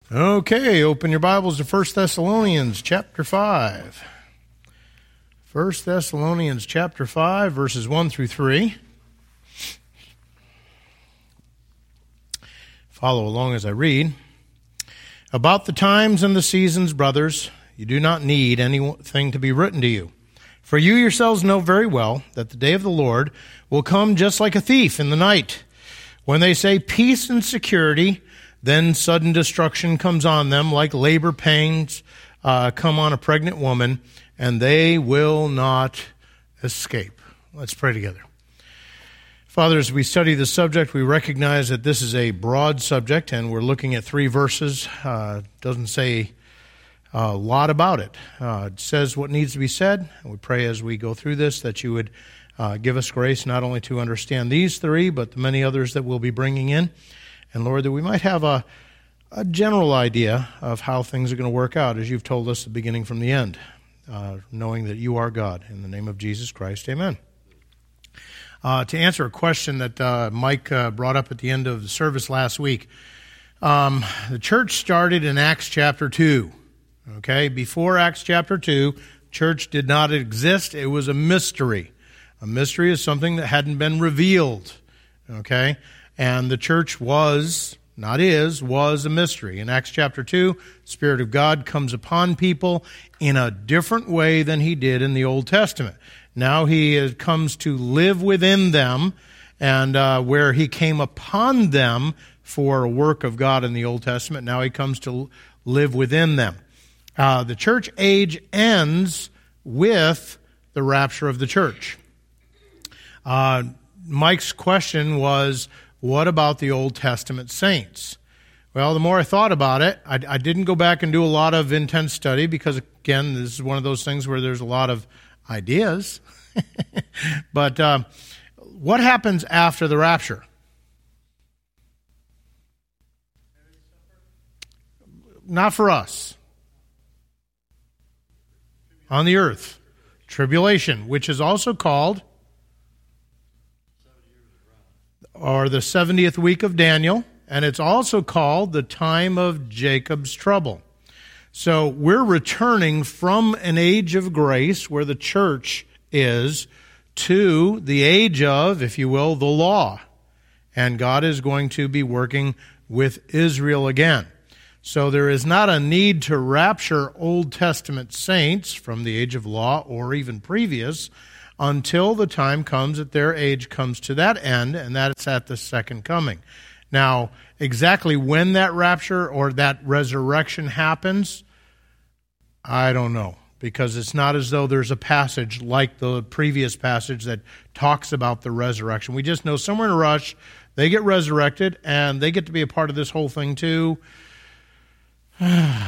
Okay, open your Bibles to 1 Thessalonians chapter 5. 1 Thessalonians chapter 5, verses 1 through 3. Follow along as I read. About the times and the seasons, brothers, you do not need anything to be written to you. For you yourselves know very well that the day of the Lord will come just like a thief in the night. When they say peace and security, then sudden destruction comes on them like labor pains come on a pregnant woman, and they will not escape. Let's pray together. Father, as we study this subject, we recognize that this is a broad subject, and we're looking at 3 verses. Doesn't say a lot about it. It says what needs to be said, and we pray as we go through this that you would give us grace not only to understand these 3, but the many others that we'll be bringing in. And Lord, that we might have a general idea of how things are going to work out, as you've told us the beginning from the end, knowing that you are God. In the name of Jesus Christ, amen. To answer a question that Mike brought up at the end of the service last week, the church started in Acts chapter 2. Okay, before Acts chapter 2, church did not exist. It was a mystery. A mystery is something that hadn't been revealed. Okay. And the church was a mystery. In Acts chapter 2, the Spirit of God comes upon people in a different way than he did in the Old Testament. Now he comes to live within them, and where he came upon them for a work of God in the Old Testament, now he comes to live within them. The church age ends with the rapture of the church. Mike's question was, what about the Old Testament saints? Well, the more I thought about it, I didn't go back and do a lot of intense study because, again, this is one of those things where there's a lot of ideas. But what happens after the rapture? Not for us. On the earth. Tribulation, which is also called, or the 70th week of Daniel, and it's also called the time of Jacob's trouble. So we're returning from an age of grace where the church is to the age of, if you will, the law. And God is going to be working with Israel again. So there is not a need to rapture Old Testament saints from the age of law or even previous until the time comes that their age comes to that end, and that's at the second coming. Now, exactly when that rapture or that resurrection happens, I don't know, because it's not as though there's a passage like the previous passage that talks about the resurrection. We just know somewhere in a rush, they get resurrected, and they get to be a part of this whole thing too. Am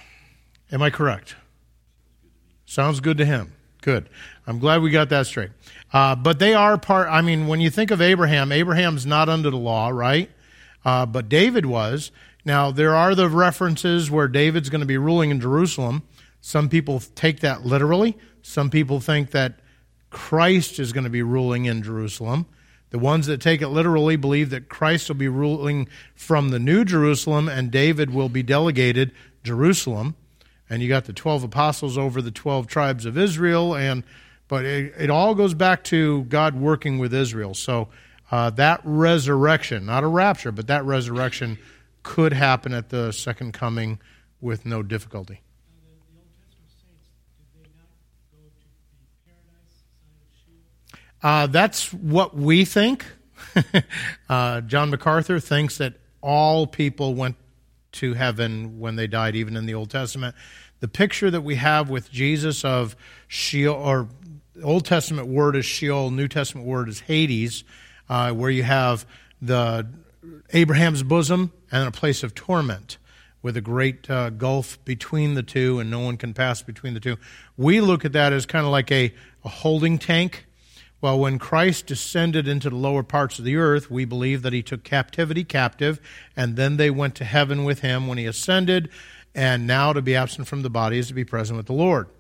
I correct? Sounds good to him. Good. I'm glad we got that straight. But they are part, when you think of Abraham, Abraham's not under the law, right? But David was. Now, there are the references where David's going to be ruling in Jerusalem. Some people take that literally. Some people think that Christ is going to be ruling in Jerusalem. The ones that take it literally believe that Christ will be ruling from the New Jerusalem and David will be delegated Jerusalem. And you got the 12 apostles over the 12 tribes of Israel, but it all goes back to God working with Israel. So that resurrection, not a rapture, but that resurrection could happen at the second coming with no difficulty. The Old Testament saints, did they not go to the paradise side of Sheol? That's what we think. John MacArthur thinks that all people went to heaven when they died, even in the Old Testament. The picture that we have with Jesus of Sheol, or Old Testament word is Sheol, New Testament word is Hades, where you have the Abraham's bosom and a place of torment with a great gulf between the two, and no one can pass between the two. We look at that as kind of like a holding tank. Well, when Christ descended into the lower parts of the earth, we believe that he took captivity captive, and then they went to heaven with him when he ascended, and now to be absent from the body is to be present with the Lord.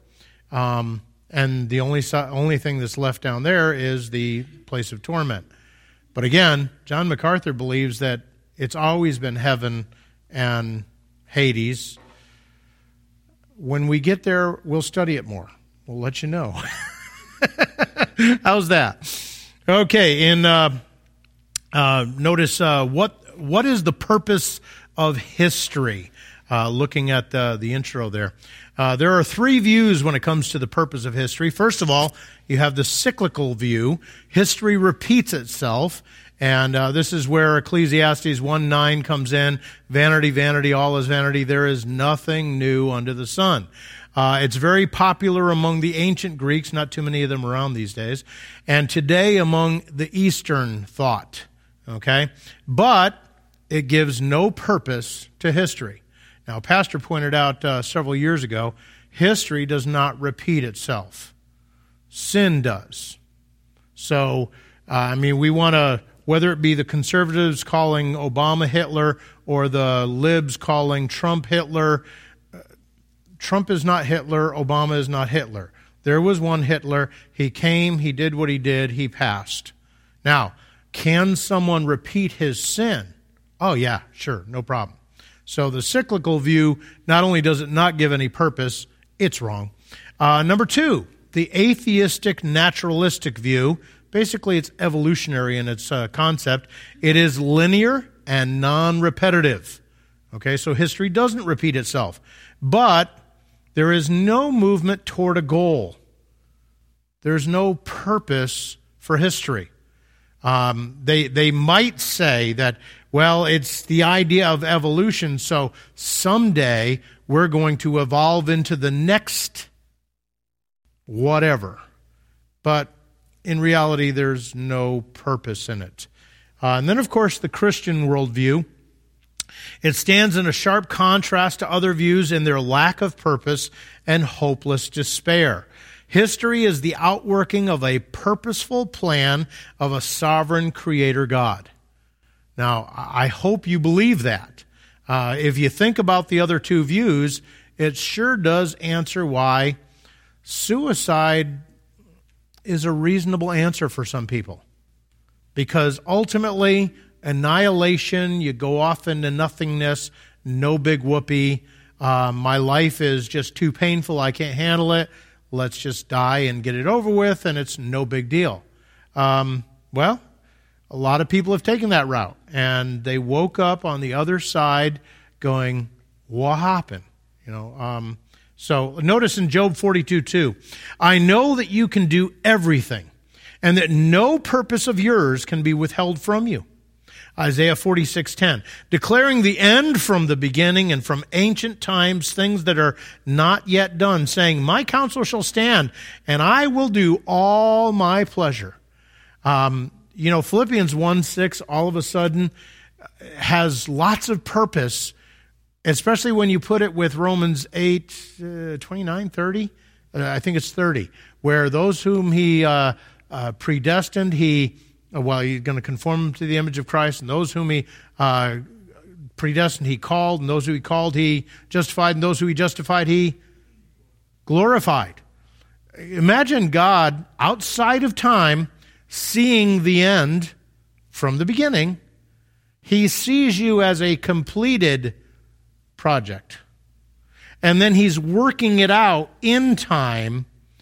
And the only thing that's left down there is the place of torment. But again, John MacArthur believes that it's always been heaven and Hades. When we get there, we'll study it more. We'll let you know. How's that? Okay, notice what is the purpose of history? Looking at the intro there. There are three views when it comes to the purpose of history. First of all, you have the cyclical view. History repeats itself. And this is where Ecclesiastes 1:9 comes in. Vanity, vanity, all is vanity. There is nothing new under the sun. It's very popular among the ancient Greeks, not too many of them around these days, and today among the Eastern thought. Okay? But it gives no purpose to history. Now, Pastor pointed out several years ago, history does not repeat itself. Sin does. So, we want to, whether it be the conservatives calling Obama Hitler or the libs calling Trump Hitler, Trump is not Hitler, Obama is not Hitler. There was one Hitler. He came, he did what he did, he passed. Now, can someone repeat his sin? Oh, yeah, sure, no problem. So the cyclical view, not only does it not give any purpose, it's wrong. Number two, the atheistic naturalistic view. Basically, it's evolutionary in its concept. It is linear and non-repetitive. Okay, so history doesn't repeat itself. But there is no movement toward a goal. There's no purpose for history. They might say that, well, it's the idea of evolution, so someday we're going to evolve into the next whatever. But in reality, there's no purpose in it. And then, of course, the Christian worldview. It stands in a sharp contrast to other views in their lack of purpose and hopeless despair. History is the outworking of a purposeful plan of a sovereign creator God. Now, I hope you believe that. If you think about the other two views, it sure does answer why suicide is a reasonable answer for some people. Because ultimately, annihilation, you go off into nothingness, no big whoopee. My life is just too painful, I can't handle it. Let's just die and get it over with, and it's no big deal. Well, a lot of people have taken that route, and they woke up on the other side going, what happened? So notice in Job 42:2, I know that you can do everything, and that no purpose of yours can be withheld from you. Isaiah 46:10, declaring the end from the beginning and from ancient times, things that are not yet done, saying, my counsel shall stand, and I will do all my pleasure. Philippians 1:6 all of a sudden has lots of purpose, especially when you put it with Romans 8:29, 30. I think it's 30, where those whom he predestined, he's going to conform them to the image of Christ, and those whom he predestined, he called, and those who he called, he justified, and those who he justified, he glorified. Imagine God outside of time seeing the end from the beginning. He sees you as a completed project. And then he's working it out in time.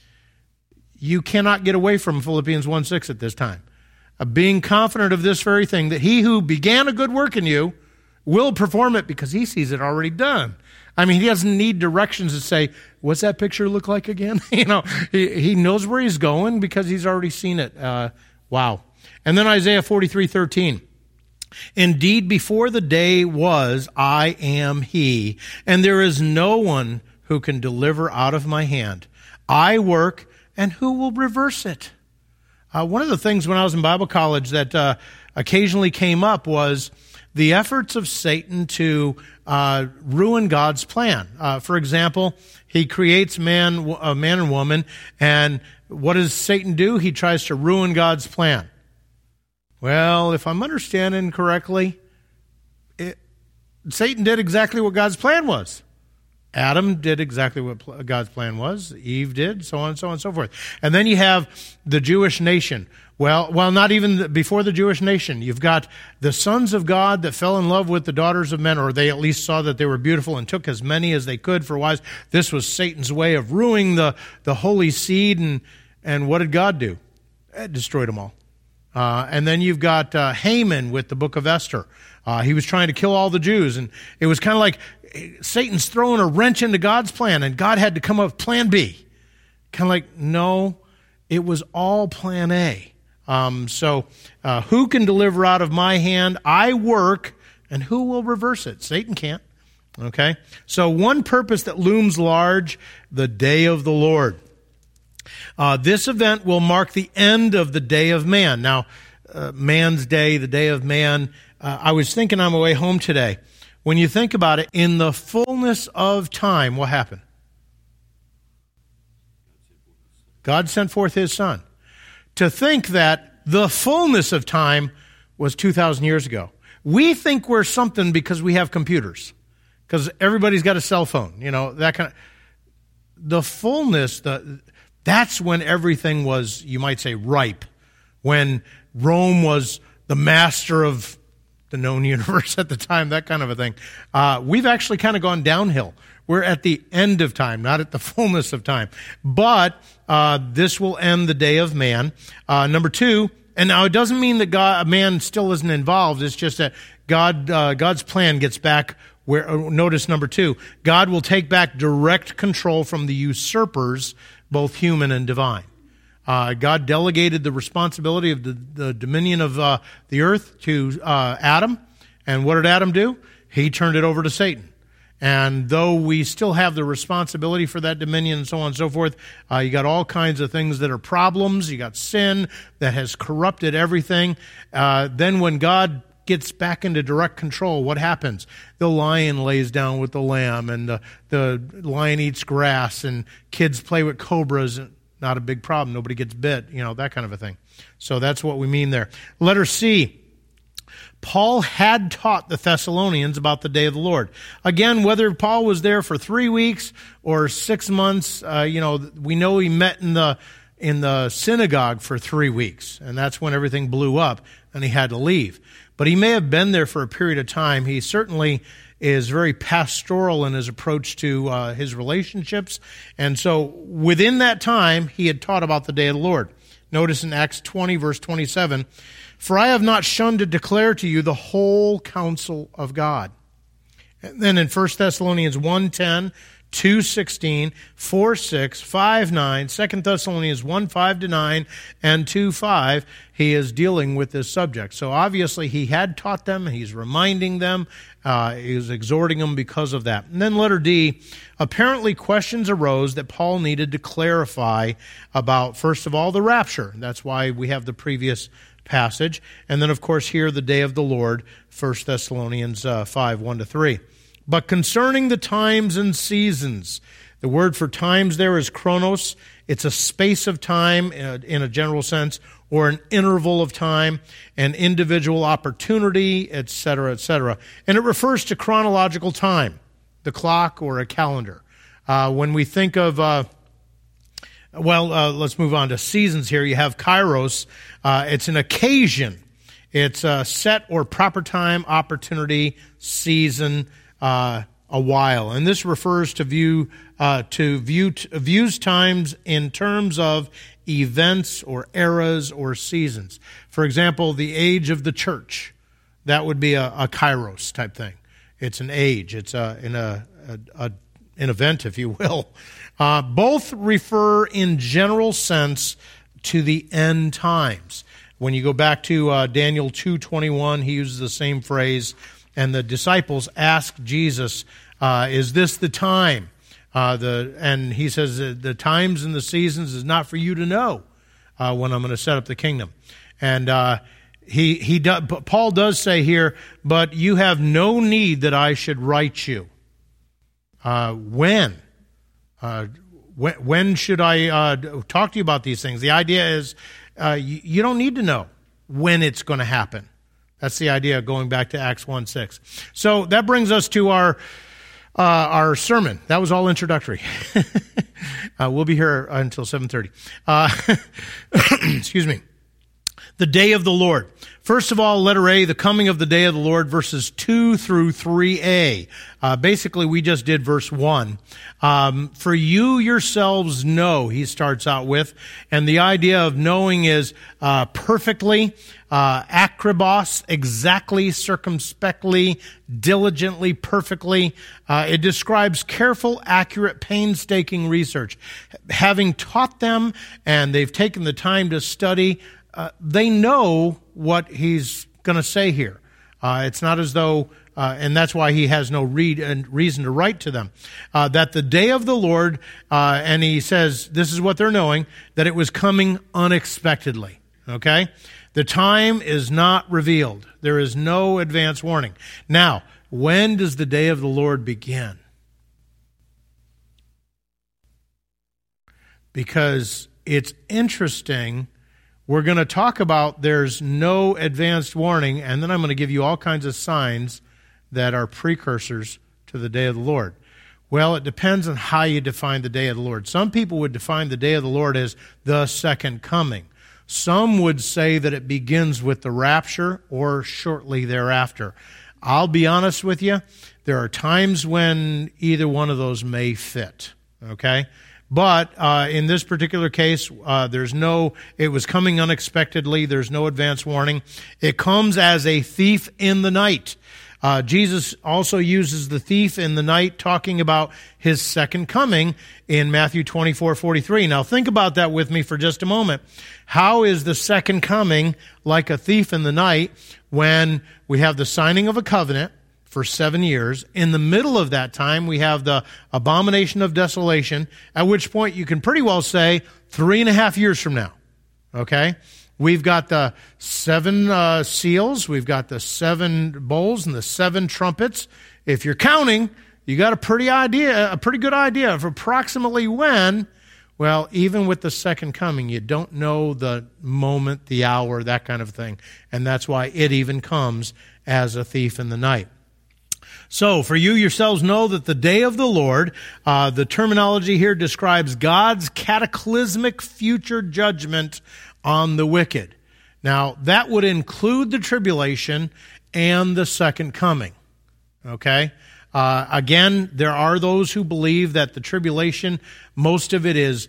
You cannot get away from Philippians 1:6 at this time. Being confident of this very thing, that he who began a good work in you will perform it, because he sees it already done. He doesn't need directions to say, what's that picture look like again? He knows where he's going because he's already seen it. Wow. And then Isaiah 43:13. Indeed, before the day was, I am he, and there is no one who can deliver out of my hand. I work, and who will reverse it? One of the things when I was in Bible college that occasionally came up was the efforts of Satan to ruin God's plan. For example, he creates man and woman, and what does Satan do? He tries to ruin God's plan. Well, if I'm understanding correctly, Satan did exactly what God's plan was. Adam did exactly what God's plan was. Eve did, so on and so forth. And then you have the Jewish nation. Well, not even before the Jewish nation. You've got the sons of God that fell in love with the daughters of men, or they at least saw that they were beautiful and took as many as they could for wives. This was Satan's way of ruining the holy seed. And what did God do? It destroyed them all. And then you've got Haman with the book of Esther. He was trying to kill all the Jews. And it was kind of like Satan's throwing a wrench into God's plan, and God had to come up with plan B. Kind of like, no, it was all plan A. So who can deliver out of my hand? I work, and who will reverse it? Satan can't. Okay? So one purpose that looms large, the day of the Lord. This event will mark the end of the day of man. Now, man's day, the day of man. I was thinking on my way home today, when you think about it, in the fullness of time, what happened? God sent forth His Son. To think that the fullness of time was 2,000 years ago. We think we're something because we have computers, because everybody's got a cell phone, that kind of. The fullness, that's when everything was, you might say, ripe. When Rome was the master of the known universe at the time, that kind of a thing. We've actually kind of gone downhill. We're at the end of time, not at the fullness of time. But this will end the day of man. Number two, and now it doesn't mean that man still isn't involved. It's just that God's plan gets back where. Notice number two, God will take back direct control from the usurpers, both human and divine. God delegated the responsibility of the dominion of the earth to Adam. And what did Adam do? He turned it over to Satan. And though we still have the responsibility for that dominion and so on and so forth, you got all kinds of things that are problems. You got sin that has corrupted everything. Then when God gets back into direct control, what happens? The lion lays down with the lamb, and the lion eats grass, and kids play with cobras. Not a big problem. Nobody gets bit, that kind of a thing. So that's what we mean there. Letter C. Paul had taught the Thessalonians about the day of the Lord. Again, whether Paul was there for 3 weeks or 6 months, we know he met in the synagogue for 3 weeks, and that's when everything blew up and he had to leave. But he may have been there for a period of time. He certainly is very pastoral in his approach to his relationships. And so within that time, he had taught about the day of the Lord. Notice in Acts 20, verse 27, "For I have not shunned to declare to you the whole counsel of God." And then in 1 Thessalonians 1:10, 2:16, 4:6, 5:9, 2 Thessalonians 1:5-9, and 2:5, he is dealing with this subject. So obviously he had taught them, he's reminding them, he's exhorting them because of that. And then letter D, apparently questions arose that Paul needed to clarify about, first of all, the rapture. That's why we have the previous passage. And then, of course, here, the day of the Lord, 1 Thessalonians 5, 1-3. But concerning the times and seasons, the word for times there is chronos. It's a space of time in a general sense, or an interval of time, an individual opportunity, etc., etc. And it refers to chronological time, the clock or a calendar. When we think of, let's move on to seasons here. You have kairos. It's an occasion. It's a set or proper time, opportunity, season, a while. And this refers to views times in terms of events or eras or seasons. For example, the age of the church. That would be a kairos type thing. It's an age. It's an event, if you will. Both refer in general sense to the end times. When you go back to Daniel 2:21, he uses the same phrase, and the disciples ask Jesus, is this the time? And he says, the times and the seasons is not for you to know when I'm going to set up the kingdom. And Paul does say here, but you have no need that I should write you. When should I talk to you about these things? The idea is you don't need to know when it's going to happen. That's the idea, going back to Acts 1:6. So that brings us to our Our sermon, that was all introductory. We'll be here until 7:30. Excuse me. The day of the Lord. First of all, letter A, the coming of the day of the Lord, verses 2 through 3a. Basically, we just did verse 1. For you yourselves know, he starts out with, and the idea of knowing is perfectly, akribos, exactly, circumspectly, diligently, perfectly. It describes careful, accurate, painstaking research. Having taught them, and they've taken the time to study, they know what he's going to say here. It's not as though, and that's why he has no reason to write to them, that the day of the Lord, and he says, this is what they're knowing, that it was coming unexpectedly. Okay? The time is not revealed. There is no advance warning. Now, when does the day of the Lord begin? Because it's interesting. We're going to talk about there's no advanced warning, and then I'm going to give you all kinds of signs that are precursors to the day of the Lord. Well, it depends on how you define the day of the Lord. Some people would define the day of the Lord as the second coming. Some would say that it begins with the rapture or shortly thereafter. I'll be honest with you, there are times when either one of those may fit, okay? But in this particular case, it was coming unexpectedly. There's no advance warning. It comes as a thief in the night. Jesus also uses the thief in the night, talking about his second coming in Matthew 24:43. Now think about that with me for just a moment. How is the second coming like a thief in the night when we have the signing of a covenant for 7 years? In the middle of that time, we have the abomination of desolation, at which point you can pretty well say 3.5 years from now. Okay? We've got the 7 seals, we've got the 7 bowls and the 7 trumpets. If you're counting, you got a pretty good idea of approximately when. Well, even with the second coming, you don't know the moment, the hour, that kind of thing. And that's why it even comes as a thief in the night. So, for you yourselves know that the day of the Lord, the terminology here describes God's cataclysmic future judgment on the wicked. Now, that would include the tribulation and the second coming. Okay? Again, there are those who believe that the tribulation, most of it is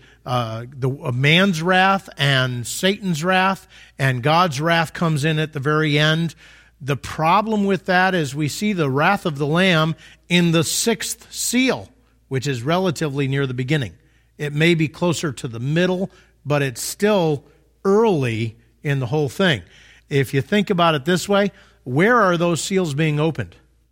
man's wrath and Satan's wrath, and God's wrath comes in at the very end. The problem with that is we see the wrath of the Lamb in the 6th seal, which is relatively near the beginning. It may be closer to the middle, but it's still early in the whole thing. If you think about it this way, where are those seals being opened?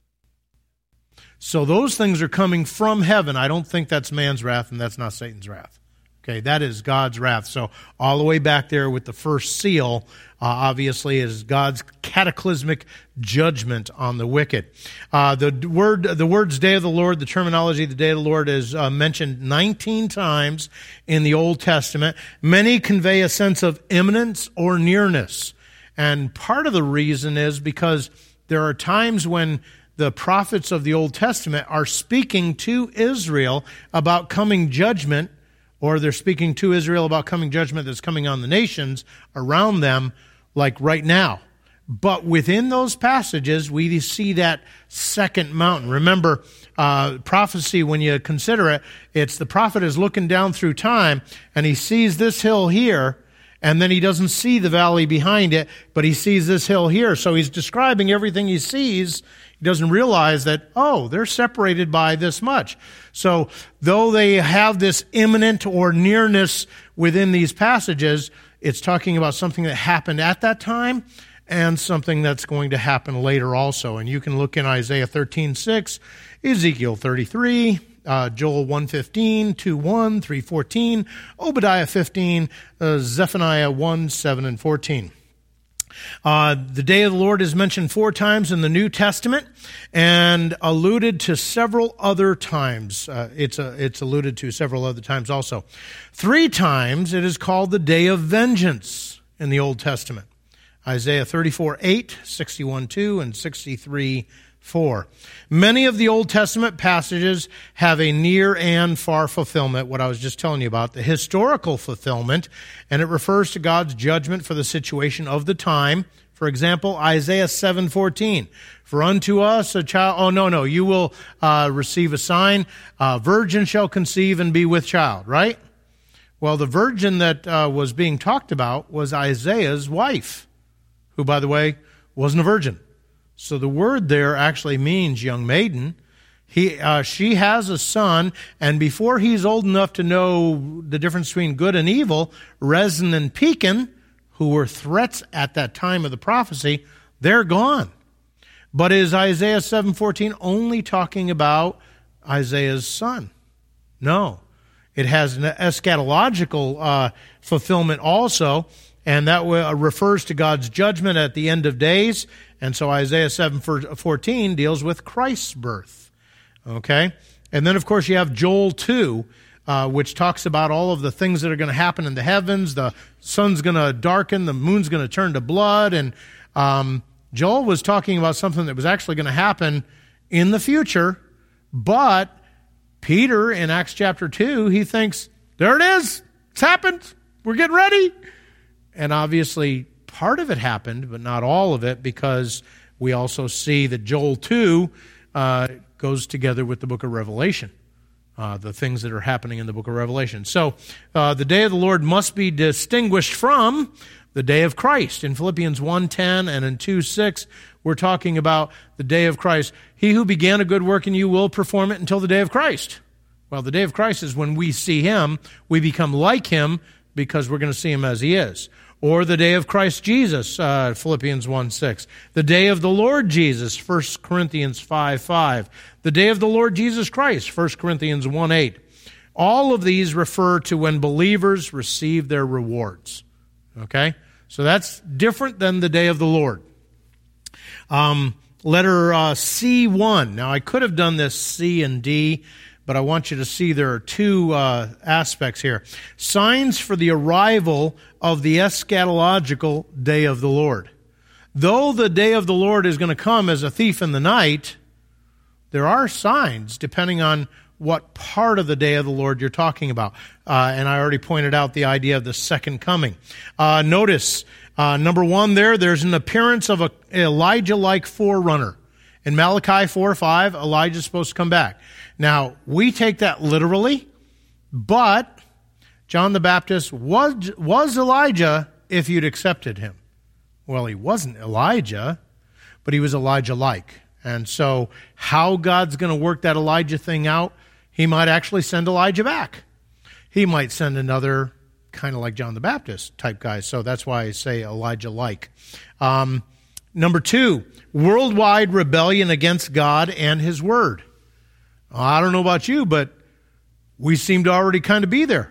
So those things are coming from heaven. I don't think that's man's wrath, and that's not Satan's wrath. Okay, that is God's wrath. So all the way back there with the first seal, obviously, is God's cataclysmic judgment on the wicked. The words day of the Lord, the terminology the day of the Lord is mentioned 19 times in the Old Testament. Many convey a sense of imminence or nearness. And part of the reason is because there are times when the prophets of the Old Testament are speaking to Israel about coming judgment, or they're speaking to Israel about coming judgment that's coming on the nations around them, like right now. But within those passages, we see that second mountain. Remember, prophecy, when you consider it, it's the prophet is looking down through time, and he sees this hill here, and then he doesn't see the valley behind it, but he sees this hill here. So he's describing everything he sees. He doesn't realize that, they're separated by this much. So though they have this imminent or nearness within these passages, it's talking about something that happened at that time and something that's going to happen later also. And you can look in Isaiah 13:6, Ezekiel 33, Joel 1:15, 2:1, 3:14, Obadiah 15, Zephaniah 1:7 and 14. The day of the Lord is mentioned 4 times in the New Testament and alluded to several other times. It's alluded to several other times also. 3 times it is called the day of vengeance in the Old Testament. Isaiah 34:8, 61:2, and 63:5. 4. Many of the Old Testament passages have a near and far fulfillment, what I was just telling you about, the historical fulfillment, and it refers to God's judgment for the situation of the time. For example, Isaiah 7:14. For unto us a child, you will receive a sign, a virgin shall conceive and be with child, right? Well, the virgin that was being talked about was Isaiah's wife, who, by the way, wasn't a virgin. So the word there actually means young maiden. She has a son, and before he's old enough to know the difference between good and evil, Rezin and Pekin, who were threats at that time of the prophecy, they're gone. But is Isaiah 7:14 only talking about Isaiah's son? No. It has an eschatological fulfillment also, and that refers to God's judgment at the end of days. And so Isaiah 7:14 deals with Christ's birth. Okay? And then, of course, you have Joel 2, which talks about all of the things that are going to happen in the heavens. The sun's going to darken, the moon's going to turn to blood. And Joel was talking about something that was actually going to happen in the future. But Peter, in Acts chapter 2, he thinks, there it is. It's happened. We're getting ready. And obviously, part of it happened, but not all of it, because we also see that Joel 2 goes together with the book of Revelation, the things that are happening in the book of Revelation. So the day of the Lord must be distinguished from the day of Christ. In Philippians 1:10 and in 2:6, we're talking about the day of Christ. He who began a good work in you will perform it until the day of Christ. Well, the day of Christ is when we see him, we become like him because we're going to see him as he is. Or the day of Christ Jesus, Philippians 1:6. The day of the Lord Jesus, 1 Corinthians 5:5. The day of the Lord Jesus Christ, 1 Corinthians 1:8. All of these refer to when believers receive their rewards. Okay? So that's different than the day of the Lord. Letter C1. Now, I could have done this C and D, but I want you to see there are two aspects here. Signs for the arrival of the eschatological day of the Lord. Though the day of the Lord is going to come as a thief in the night, there are signs depending on what part of the day of the Lord you're talking about. And I already pointed out the idea of the second coming. Notice, number one there's an appearance of an Elijah-like forerunner. In Malachi 4:5, Elijah's supposed to come back. Now, we take that literally, but John the Baptist was Elijah if you'd accepted him. Well, he wasn't Elijah, but he was Elijah-like. And so how God's going to work that Elijah thing out, he might actually send Elijah back. He might send another kind of like John the Baptist type guy. So that's why I say Elijah-like. Number 2, worldwide rebellion against God and his word. I don't know about you, but we seem to already kind of be there.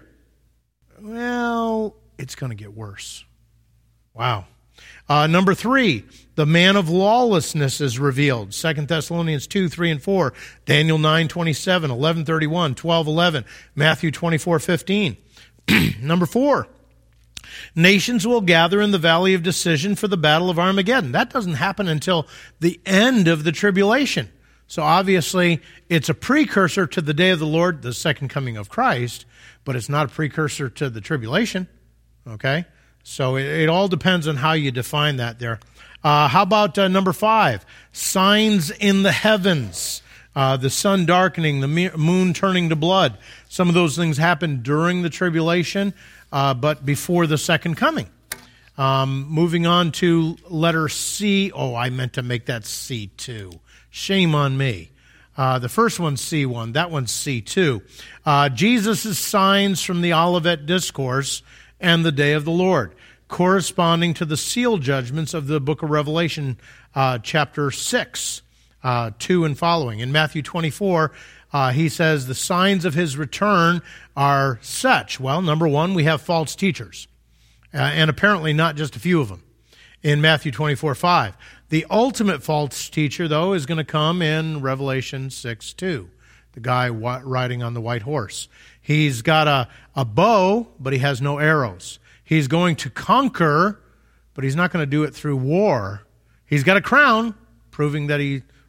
Well, it's going to get worse. Wow. Number 3, the man of lawlessness is revealed. 2 Thessalonians 2:3 and 4, Daniel 9:27, 11:31, 12:11, Matthew 24:15. Number 4, nations will gather in the valley of decision for the battle of Armageddon. That doesn't happen until the end of the tribulation. So obviously, it's a precursor to the day of the Lord, the second coming of Christ, but it's not a precursor to the tribulation. Okay? So it all depends on how you define that there. How about number 5? Signs in the heavens. The sun darkening, the moon turning to blood. Some of those things happen during the tribulation, but before the second coming. Moving on to letter C. Oh, I meant to make that C2. Shame on me. The first one's C1. That one's C2. Jesus' signs from the Olivet Discourse and the day of the Lord, corresponding to the seal judgments of the book of Revelation, chapter 6, 2 and following. In Matthew 24, he says the signs of his return are such. Well, number 1, we have false teachers, and apparently not just a few of them. In Matthew 24:5. The ultimate false teacher, though, is going to come in Revelation 6:2. The guy riding on the white horse. He's got a bow, but he has no arrows. He's going to conquer, but he's not going to do it through war. He's got a crown, proving that he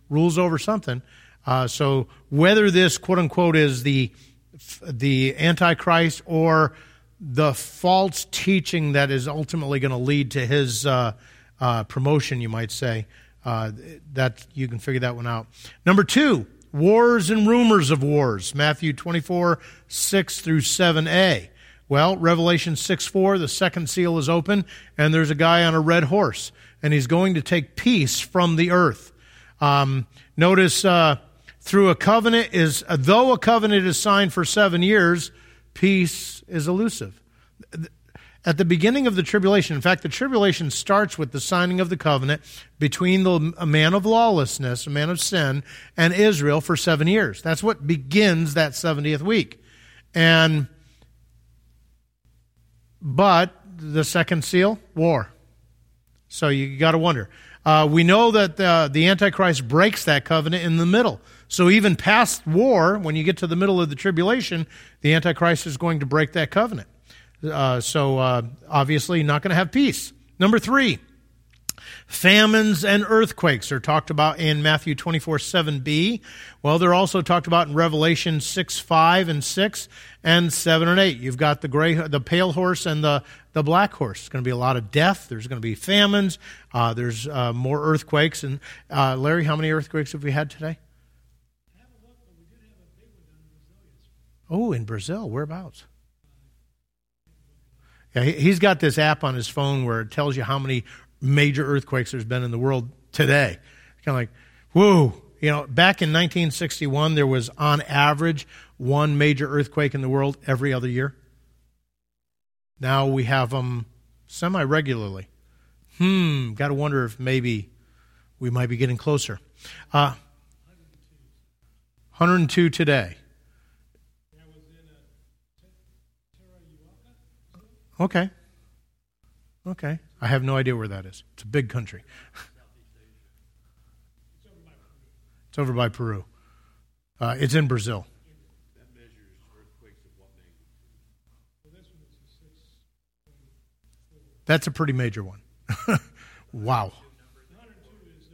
rules over something. So whether this, quote unquote, is the Antichrist or the false teaching that is ultimately going to lead to his promotion, you might say, that you can figure that one out. Number 2, wars and rumors of wars. Matthew 24, 6 through 7a. Well, Revelation 6:4, the second seal is open, and there's a guy on a red horse, and he's going to take peace from the earth. Notice through a covenant though a covenant is signed for 7 years, peace is elusive. At the beginning of the tribulation, in fact, the tribulation starts with the signing of the covenant between a man of lawlessness, a man of sin, and Israel for 7 years. That's what begins that 70th week. But the second seal, war. So you got to wonder. We know that the Antichrist breaks that covenant in the middle. So even past war, when you get to the middle of the tribulation, the Antichrist is going to break that covenant. So obviously not going to have peace. Number 3, famines and earthquakes are talked about in Matthew 24:7b. Well, they're also talked about in Revelation 6:5 and 6 and 7 and 8. You've got the pale horse and the black horse. There's going to be a lot of death. There's going to be famines. There's more earthquakes. And Larry, how many earthquakes have we had today? I haven't looked, but we did have a big one down in Brazil yesterday. Oh, in Brazil. Whereabouts? Yeah, he's got this app on his phone where it tells you how many major earthquakes there's been in the world today. Kind of like, whoa. You know, back in 1961, there was on average 1 major earthquake in the world every other year. Now we have them semi-regularly. Got to wonder if maybe we might be getting closer. 102 today. That was in Terrayuaca. Okay. I have no idea where that is. It's a big country. It's over by Peru. It's in Brazil. That measures earthquakes of what magnitude? Well, this one is a 6.4. That's a pretty major one. Wow. 102 is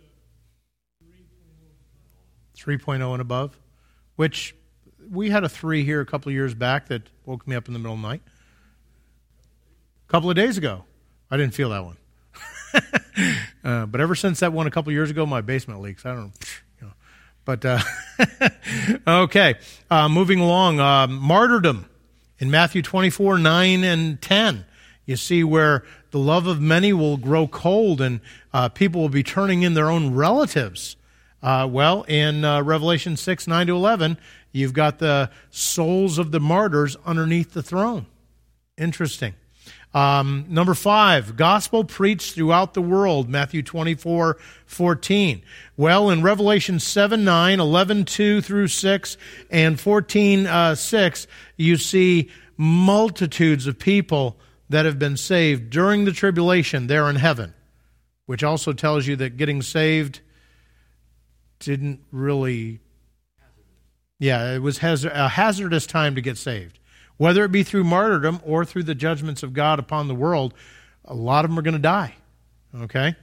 3.0. 3.0 and above, which we had a 3 here a couple of years back that woke me up in the middle of the night. A couple of days ago. I didn't feel that one. But ever since that one a couple of years ago, my basement leaks. I don't know. But, okay. Moving along. Martyrdom in Matthew 24, 9 and 10. You see where the love of many will grow cold and people will be turning in their own relatives. Well, in Revelation 6, 9 to 11, you've got the souls of the martyrs underneath the throne. Interesting. Number 5, gospel preached throughout the world, Matthew 24, 14. Well, in Revelation 7, 9, 11, 2 through 6, and 14, 6, you see multitudes of people that have been saved during the tribulation there in heaven, which also tells you that getting saved didn't really... Yeah, it was a hazardous time to get saved. Whether it be through martyrdom or through the judgments of God upon the world, a lot of them are going to die. Okay?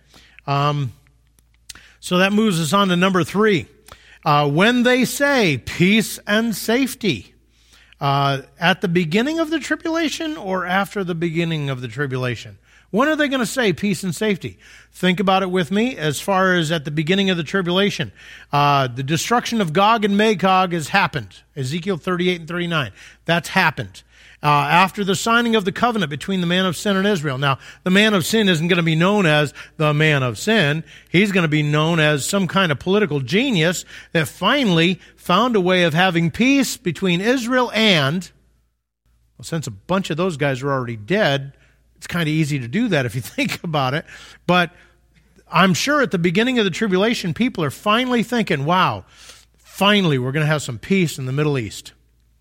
So that moves us on to number 3. When they say peace and safety, at the beginning of the tribulation or after the beginning of the tribulation? When are they going to say peace and safety? Think about it with me as far as at the beginning of the tribulation. The destruction of Gog and Magog has happened. Ezekiel 38 and 39. That's happened. After the signing of the covenant between the man of sin and Israel. Now, the man of sin isn't going to be known as the man of sin. He's going to be known as some kind of political genius that finally found a way of having peace between Israel and, well, since a bunch of those guys are already dead, it's kind of easy to do that if you think about it. But I'm sure at the beginning of the tribulation, people are finally thinking, wow, finally we're going to have some peace in the Middle East.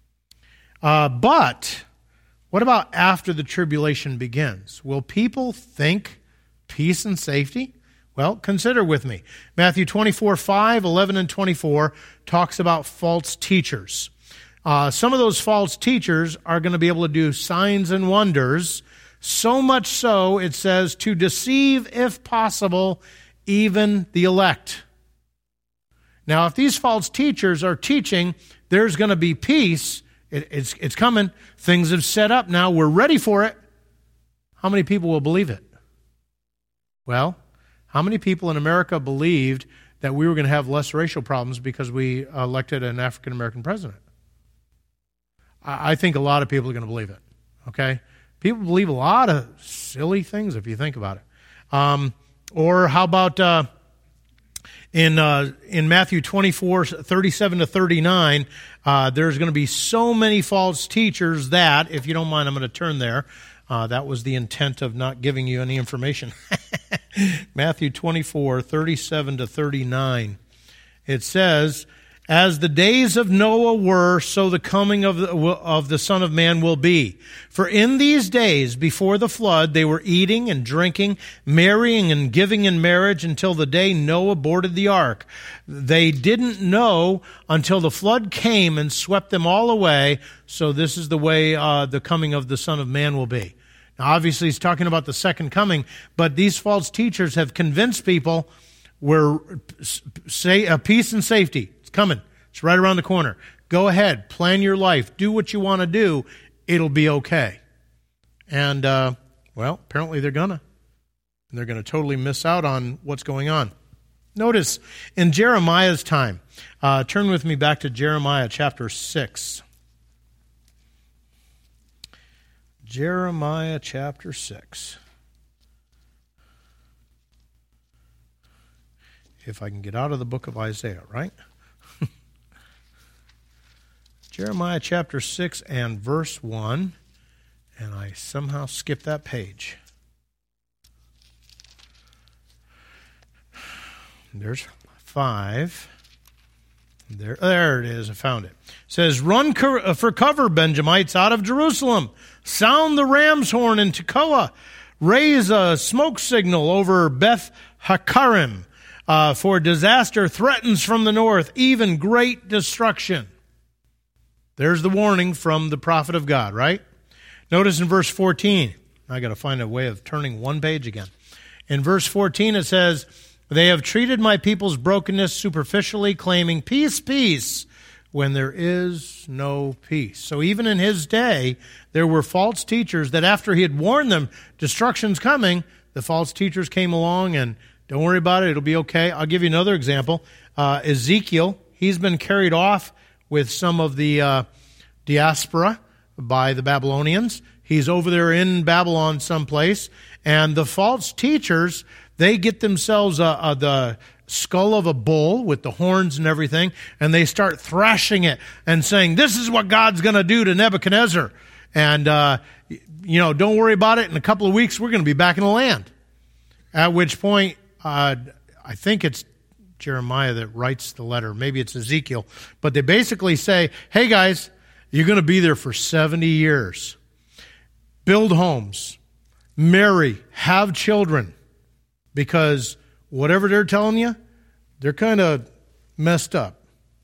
But what about after the tribulation begins? Will people think peace and safety? Well, consider with me. Matthew 24, 5, 11, and 24 talks about false teachers. Some of those false teachers are going to be able to do signs and wonders. So much so, it says, to deceive, if possible, even the elect. Now, if these false teachers are teaching there's going to be peace, it's coming, things have set up now, we're ready for it, how many people will believe it? Well, how many people in America believed that we were going to have less racial problems because we elected an African-American president? I think a lot of people are going to believe it, okay? People believe a lot of silly things if you think about it. Or how about in Matthew 24, 37 to 39, there's going to be so many false teachers that, if you don't mind, I'm going to turn there. That was the intent of not giving you any information. Matthew 24, 37 to 39. It says, as the days of Noah were, so the coming of the Son of Man will be. For in these days before the flood, they were eating and drinking, marrying and giving in marriage until the day Noah boarded the ark. They didn't know until the flood came and swept them all away. So this is the way the coming of the Son of Man will be. Now, obviously, he's talking about the second coming, but these false teachers have convinced people peace and safety. It's coming. It's right around the corner. Go ahead. Plan your life. Do what you want to do. It'll be okay. And, well, apparently they're going to. And they're going to totally miss out on what's going on. Notice, in Jeremiah's time, turn with me back to Jeremiah chapter 6. Jeremiah chapter 6. If I can get out of the book of Isaiah, right? Jeremiah chapter 6 and verse 1, and I somehow skipped that page. There's 5. There it is, I found it. It says, run for cover, Benjamites, out of Jerusalem. Sound the ram's horn in Tekoa. Raise a smoke signal over Beth Hakarim. For disaster threatens from the north, even great destruction. There's the warning from the prophet of God, right? Notice in verse 14. I got to find a way of turning one page again. In verse 14 it says, they have treated my people's brokenness superficially, claiming peace, peace, when there is no peace. So even in his day, there were false teachers that after he had warned them, destruction's coming, the false teachers came along and don't worry about it, it'll be okay. I'll give you another example. Ezekiel, he's been carried off with some of the diaspora by the Babylonians. He's over there in Babylon someplace, and the false teachers, they get themselves the skull of a bull with the horns and everything, and they start thrashing it and saying, this is what God's going to do to Nebuchadnezzar. And, don't worry about it. In a couple of weeks, we're going to be back in the land. At which point, I think it's Jeremiah that writes the letter. Maybe it's Ezekiel. But they basically say, hey guys, you're going to be there for 70 years. Build homes. Marry. Have children. Because whatever they're telling you, they're kind of messed up.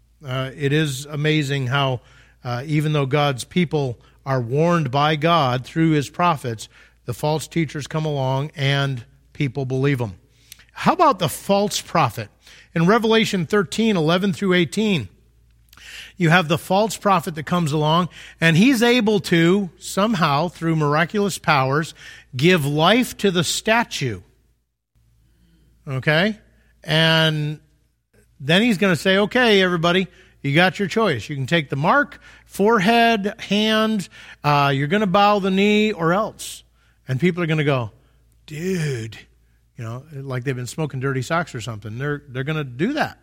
It is amazing how even though God's people are warned by God through his prophets, the false teachers come along and people believe them. How about the false prophet? In Revelation 13, 11 through 18, you have the false prophet that comes along, and he's able to, somehow, through miraculous powers, give life to the statue. Okay? And then he's going to say, okay, everybody, you got your choice. You can take the mark, forehead, hand, you're going to bow the knee, or else. And people are going to go, dude, like they've been smoking dirty socks or something. They're going to do that.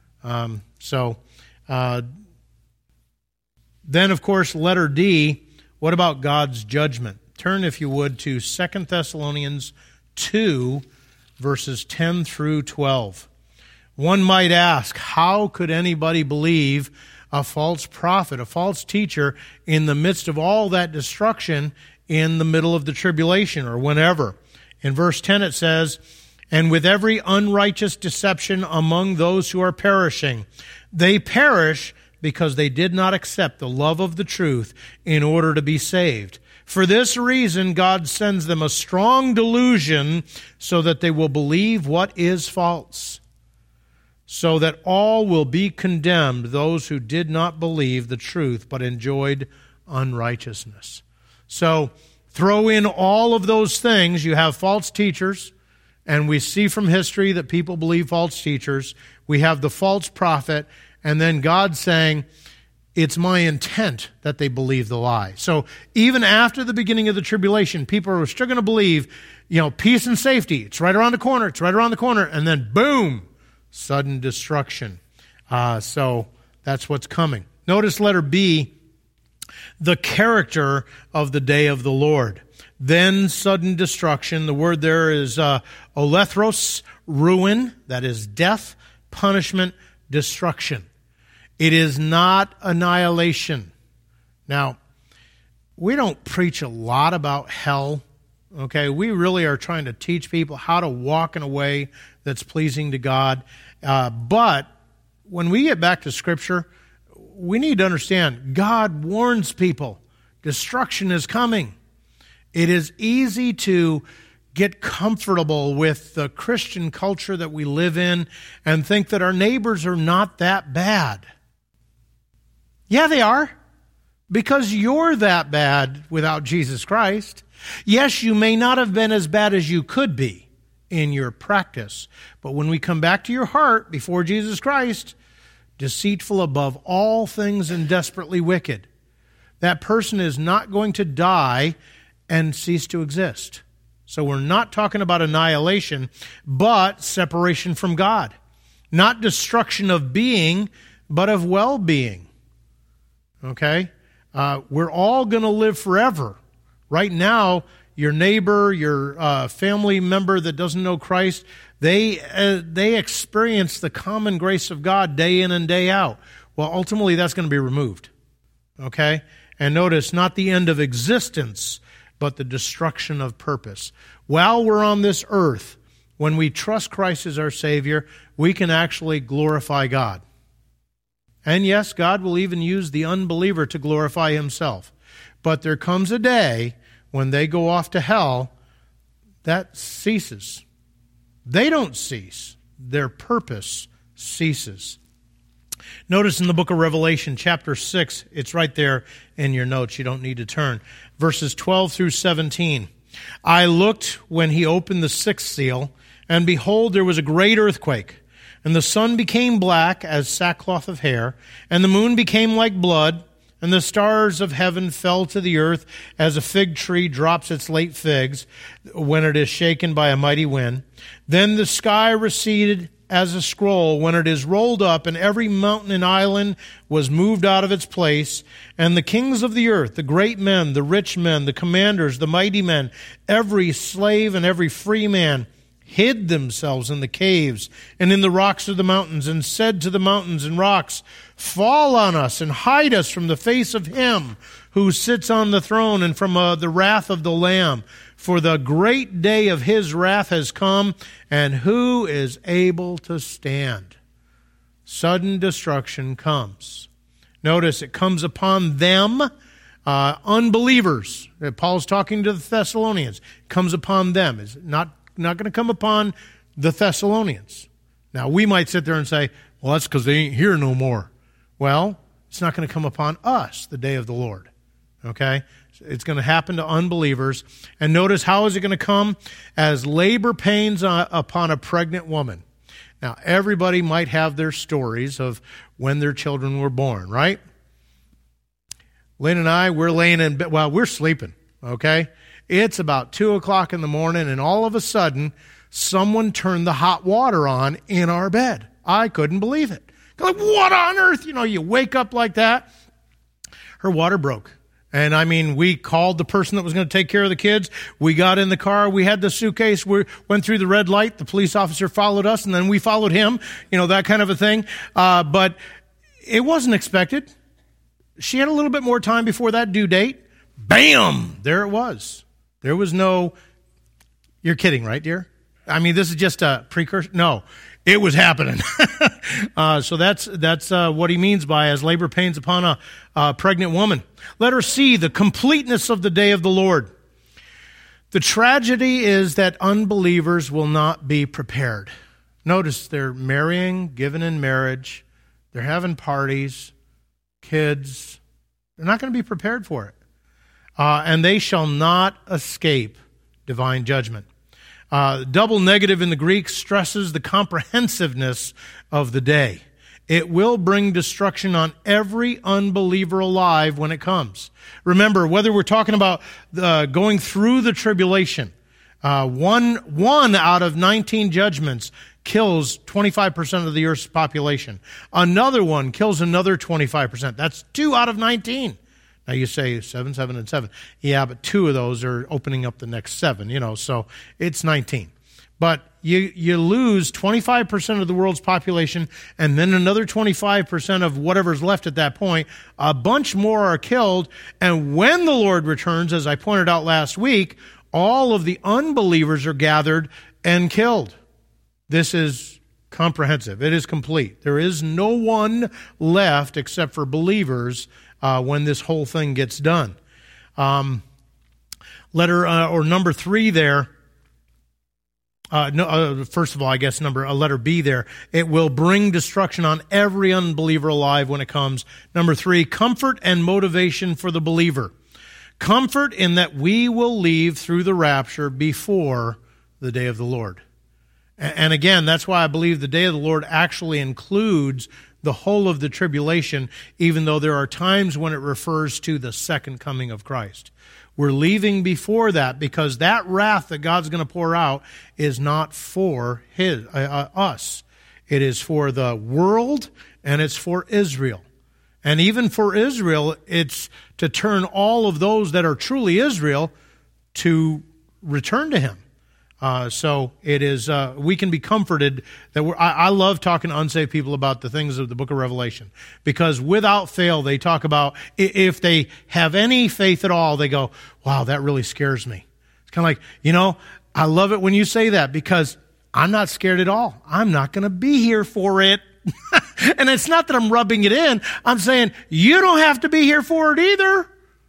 Then, of course, letter D, what about God's judgment? Turn, if you would, to 2 Thessalonians 2, verses 10 through 12. One might ask, how could anybody believe a false prophet, a false teacher, in the midst of all that destruction in the middle of the tribulation or whenever? In verse 10 it says, and with every unrighteous deception among those who are perishing, they perish because they did not accept the love of the truth in order to be saved. For this reason, God sends them a strong delusion so that they will believe what is false, so that all will be condemned, those who did not believe the truth but enjoyed unrighteousness. So throw in all of those things. You have false teachers, and we see from history that people believe false teachers. We have the false prophet, and then God saying, it's my intent that they believe the lie. So even after the beginning of the tribulation, people are still going to believe, peace and safety. It's right around the corner. It's right around the corner. And then boom, sudden destruction. So that's what's coming. Notice letter B, the character of the day of the Lord. Then sudden destruction. The word there is olethros, ruin. That is death, punishment, destruction. It is not annihilation. Now, we don't preach a lot about hell, okay? We really are trying to teach people how to walk in a way that's pleasing to God. But when we get back to Scripture, we need to understand God warns people. Destruction is coming. It is easy to get comfortable with the Christian culture that we live in and think that our neighbors are not that bad. Yeah, they are, because you're that bad without Jesus Christ. Yes, you may not have been as bad as you could be in your practice, but when we come back to your heart before Jesus Christ, deceitful above all things and desperately wicked, that person is not going to die and cease to exist. So we're not talking about annihilation, but separation from God. Not destruction of being, but of well-being. Okay? We're all going to live forever. Right now, your neighbor, your family member that doesn't know Christ, they experience the common grace of God day in and day out. Well, ultimately, that's going to be removed. Okay? And notice, not the end of existence, but the destruction of purpose. While we're on this earth, when we trust Christ as our Savior, we can actually glorify God. And yes, God will even use the unbeliever to glorify Himself. But there comes a day when they go off to hell, that ceases. They don't cease. Their purpose ceases. Notice in the book of Revelation, chapter 6, it's right there in your notes. You don't need to turn. Verses 12 through 17. I looked when He opened the sixth seal, and behold, there was a great earthquake. And the sun became black as sackcloth of hair, and the moon became like blood, and the stars of heaven fell to the earth as a fig tree drops its late figs when it is shaken by a mighty wind. Then the sky receded as a scroll when it is rolled up, and every mountain and island was moved out of its place. And the kings of the earth, the great men, the rich men, the commanders, the mighty men, every slave and every free man, hid themselves in the caves and in the rocks of the mountains, and said to the mountains and rocks, fall on us and hide us from the face of Him who sits on the throne and from the wrath of the Lamb. For the great day of His wrath has come, and who is able to stand? Sudden destruction comes. Notice it comes upon them, unbelievers. Paul's talking to the Thessalonians. It comes upon them. It's not going to come upon the Thessalonians. Now, we might sit there and say, well, that's because they ain't here no more. Well, it's not going to come upon us, the day of the Lord. Okay? It's going to happen to unbelievers. And notice, how is it going to come? As labor pains upon a pregnant woman. Now, everybody might have their stories of when their children were born, right? Lynn and I, we're laying in bed. Well, we're sleeping, okay? It's about 2 o'clock in the morning, and all of a sudden, someone turned the hot water on in our bed. I couldn't believe it. Like, what on earth? You wake up like that. Her water broke. And we called the person that was going to take care of the kids. We got in the car. We had the suitcase. We went through the red light. The police officer followed us, and then we followed him. That kind of a thing. But it wasn't expected. She had a little bit more time before that due date. Bam! There it was. There was no, you're kidding, right, dear? This is just a precursor. No, it was happening. So that's what he means by as labor pains upon a pregnant woman. Letter C, the completeness of the day of the Lord. The tragedy is that unbelievers will not be prepared. Notice they're marrying, given in marriage. They're having parties, kids. They're not going to be prepared for it. And they shall not escape divine judgment. Double negative in the Greek stresses the comprehensiveness of the day. It will bring destruction on every unbeliever alive when it comes. Remember, whether we're talking about going through the tribulation, one out of 19 judgments kills 25% of the earth's population. Another one kills another 25%. That's 2 out of 19. Now you say 7, 7, and 7. Yeah, but 2 of those are opening up the next 7, so it's 19. But you lose 25% of the world's population, and then another 25% of whatever's left at that point. A bunch more are killed, and when the Lord returns, as I pointed out last week, all of the unbelievers are gathered and killed. This is comprehensive. It is complete. There is no one left except for believers when this whole thing gets done. Number 3 there. First of all, I guess letter B there. It will bring destruction on every unbeliever alive when it comes. Number 3, comfort and motivation for the believer. Comfort in that we will leave through the rapture before the day of the Lord. And again, that's why I believe the day of the Lord actually includes the whole of the tribulation, even though there are times when it refers to the second coming of Christ. We're leaving before that because that wrath that God's going to pour out is not for us. It is for the world, and it's for Israel. And even for Israel, it's to turn all of those that are truly Israel to return to Him. So it is. We can be comforted that I love talking to unsaved people about the things of the book of Revelation, because without fail they talk about, if they have any faith at all, they go, "Wow, that really scares me." It's kind of like, I love it when you say that, because I'm not scared at all. I'm not going to be here for it. And it's not that I'm rubbing it in. I'm saying you don't have to be here for it either.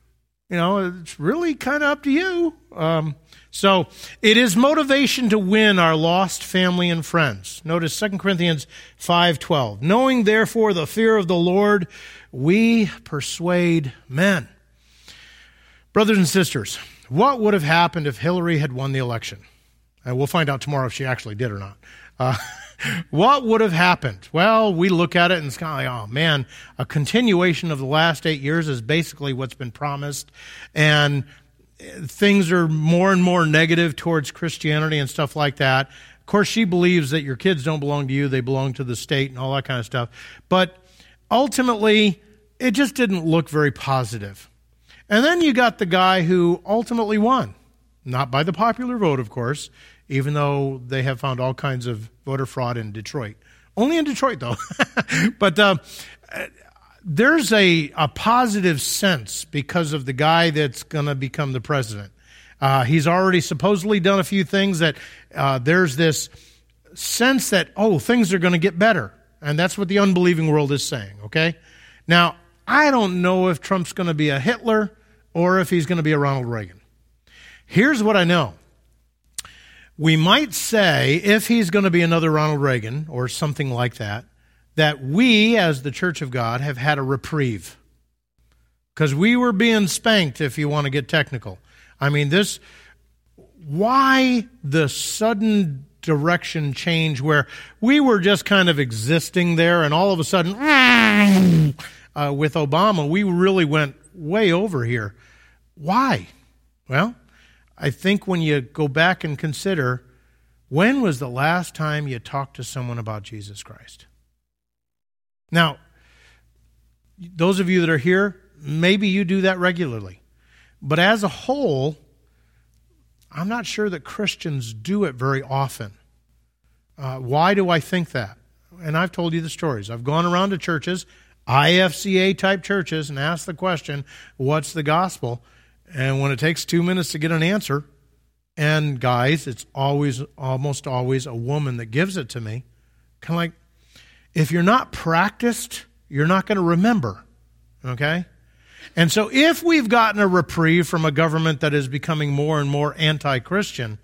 It's really kind of up to you. So it is motivation to win our lost family and friends. Notice 2 Corinthians 5:12. Knowing therefore the fear of the Lord, we persuade men. Brothers and sisters, what would have happened if Hillary had won the election? We'll find out tomorrow if she actually did or not. What would have happened? Well, we look at it and it's kind of like, oh man, a continuation of the last 8 years is basically what's been promised. And things are more and more negative towards Christianity and stuff like that. Of course, she believes that your kids don't belong to you, they belong to the state and all that kind of stuff. But ultimately, it just didn't look very positive. And then you got the guy who ultimately won. Not by the popular vote, of course, even though they have found all kinds of voter fraud in Detroit. Only in Detroit, though. But there's a positive sense because of the guy that's going to become the president. He's already supposedly done a few things that there's this sense that, things are going to get better. And that's what the unbelieving world is saying, okay? Now, I don't know if Trump's going to be a Hitler or if he's going to be a Ronald Reagan. Here's what I know. We might say, if he's going to be another Ronald Reagan or something like that we, as the Church of God, have had a reprieve. Because we were being spanked, if you want to get technical. I mean, why the sudden direction change where we were just kind of existing there, and all of a sudden, with Obama, we really went way over here. Why? Well, I think when you go back and consider, when was the last time you talked to someone about Jesus Christ? Now, those of you that are here, maybe you do that regularly. But as a whole, I'm not sure that Christians do it very often. Why do I think that? And I've told you the stories. I've gone around to churches, IFCA-type churches, and asked the question, what's the gospel? And when it takes 2 minutes to get an answer, and guys, it's almost always a woman that gives it to me, kind of like, if you're not practiced, you're not going to remember, okay? And so if we've gotten a reprieve from a government that is becoming more and more anti-Christian,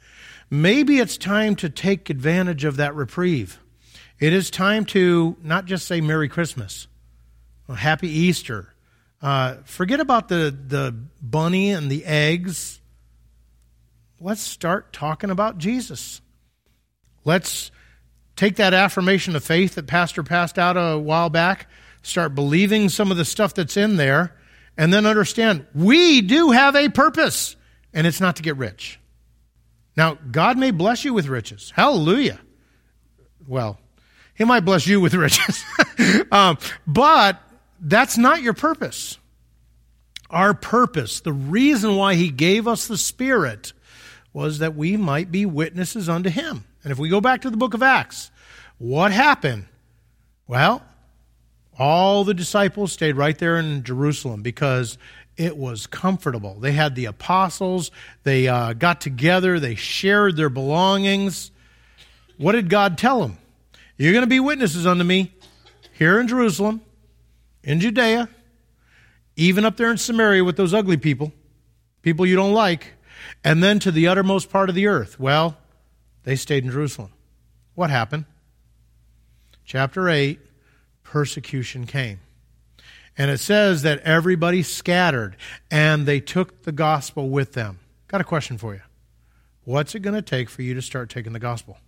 maybe it's time to take advantage of that reprieve. It is time to not just say Merry Christmas, or Happy Easter. Forget about the bunny and the eggs. Let's start talking about Jesus. Let's take that affirmation of faith that Pastor passed out a while back, start believing some of the stuff that's in there, and then understand we do have a purpose, and it's not to get rich. Now, God may bless you with riches. Hallelujah. Well, He might bless you with riches. But that's not your purpose. Our purpose, the reason why He gave us the Spirit, was that we might be witnesses unto Him. And if we go back to the book of Acts, what happened? Well, all the disciples stayed right there in Jerusalem because it was comfortable. They had the apostles. They got together. They shared their belongings. What did God tell them? You're going to be witnesses unto me here in Jerusalem, in Judea, even up there in Samaria with those ugly people you don't like, and then to the uttermost part of the earth. Well, they stayed in Jerusalem. What happened? Chapter 8, persecution came. And it says that everybody scattered, and they took the gospel with them. Got a question for you. What's it going to take for you to start taking the gospel?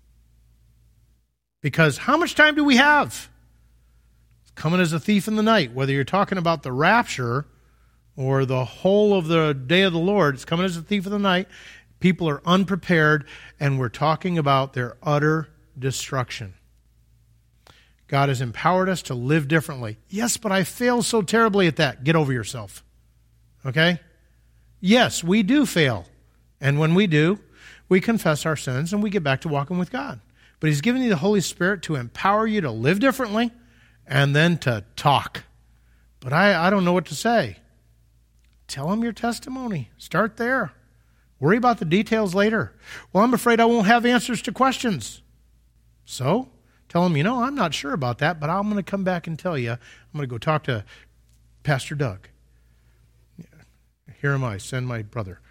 Because how much time do we have? It's coming as a thief in the night. Whether you're talking about the rapture or the whole of the day of the Lord, it's coming as a thief in the night. People are unprepared, and we're talking about their utter destruction. God has empowered us to live differently. Yes, but I fail so terribly at that. Get over yourself. Okay? Yes, we do fail. And when we do, we confess our sins and we get back to walking with God. But He's given you the Holy Spirit to empower you to live differently and then to talk. But I don't know what to say. Tell Him your testimony. Start there. Worry about the details later. Well, I'm afraid I won't have answers to questions. So, tell Him, I'm not sure about that, but I'm going to come back and tell you. I'm going to go talk to Pastor Doug. Here am I, send my brother.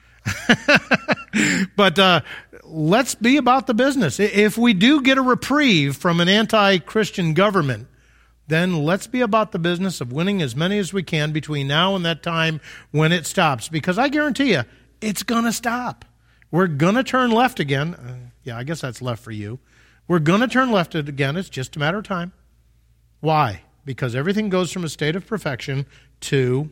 But let's be about the business. If we do get a reprieve from an anti-Christian government, then let's be about the business of winning as many as we can between now and that time when it stops. Because I guarantee you, it's going to stop. We're going to turn left again. I guess that's left for you. We're going to turn left again. It's just a matter of time. Why? Because everything goes from a state of perfection to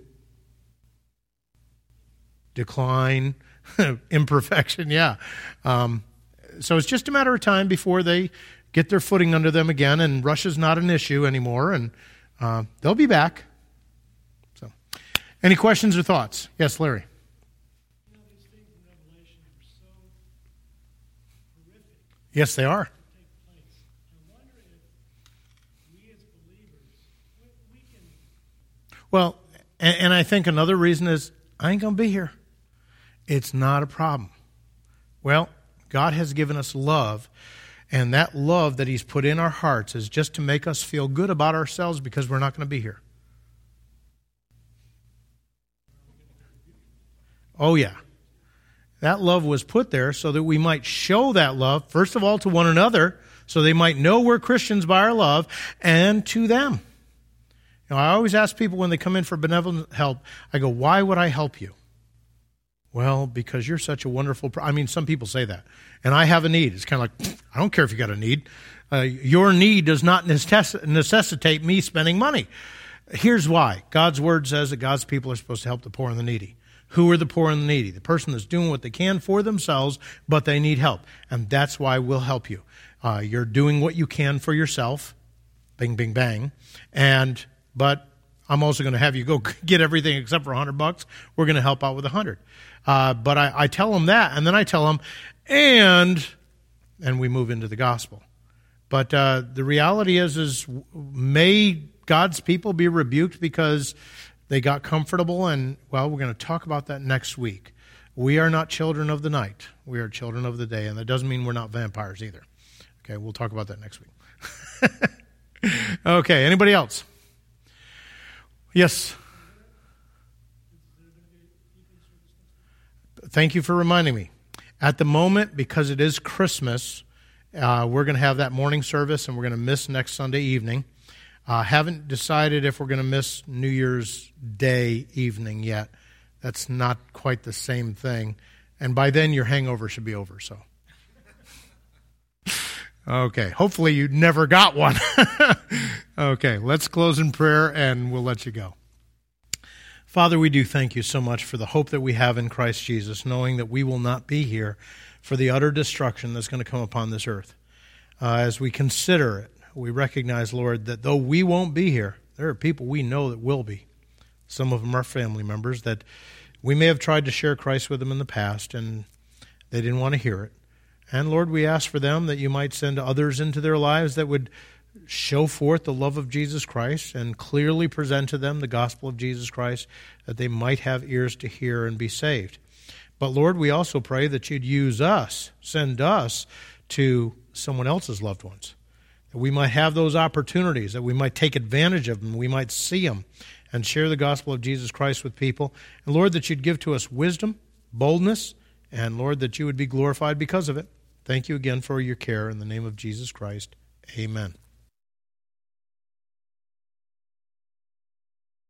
decline, imperfection, So it's just a matter of time before they get their footing under them again, and Russia's not an issue anymore, and they'll be back. So, any questions or thoughts? Yes, Larry. These things in Revelation are so horrific. Yes, they are. Take place. I wonder if we as believers, we can. Well, and I think another reason is I ain't going to be here. It's not a problem. Well, God has given us love, and that love that He's put in our hearts is just to make us feel good about ourselves because we're not going to be here. Oh, yeah. That love was put there so that we might show that love, first of all, to one another, so they might know we're Christians by our love, and to them. I always ask people when they come in for benevolent help, I go, why would I help you? Well, because you're such a wonderful... some people say that. And I have a need. It's kind of like, I don't care if you got a need. Your need does not necessitate me spending money. Here's why. God's Word says that God's people are supposed to help the poor and the needy. Who are the poor and the needy? The person that's doing what they can for themselves, but they need help. And that's why we'll help you. You're doing what you can for yourself. Bing, bing, bang. But I'm also going to have you go get everything except for $100. We're going to help out with $100. But I tell them that, and then I tell them, and we move into the gospel. But the reality is may God's people be rebuked because they got comfortable, and, well, we're going to talk about that next week. We are not children of the night. We are children of the day, and that doesn't mean we're not vampires either. Okay, we'll talk about that next week. Okay, anybody else? Yes. Thank you for reminding me. At the moment, because it is Christmas, we're going to have that morning service, and we're going to miss next Sunday evening. Haven't decided if we're going to miss New Year's Day evening yet. That's not quite the same thing. And by then, your hangover should be over, so. Okay, hopefully you never got one. Okay, let's close in prayer, and we'll let you go. Father, we do thank you so much for the hope that we have in Christ Jesus, knowing that we will not be here for the utter destruction that's going to come upon this earth. As we consider it, we recognize, Lord, that though we won't be here, there are people we know that will be. Some of them are family members that we may have tried to share Christ with them in the past, and they didn't want to hear it. And Lord, we ask for them that you might send others into their lives that would show forth the love of Jesus Christ and clearly present to them the gospel of Jesus Christ, that they might have ears to hear and be saved. But Lord, we also pray that you'd use us, send us to someone else's loved ones, that we might have those opportunities, that we might take advantage of them, we might see them and share the gospel of Jesus Christ with people. And Lord, that you'd give to us wisdom, boldness, and Lord, that you would be glorified because of it. Thank you again for your care. In the name of Jesus Christ, amen.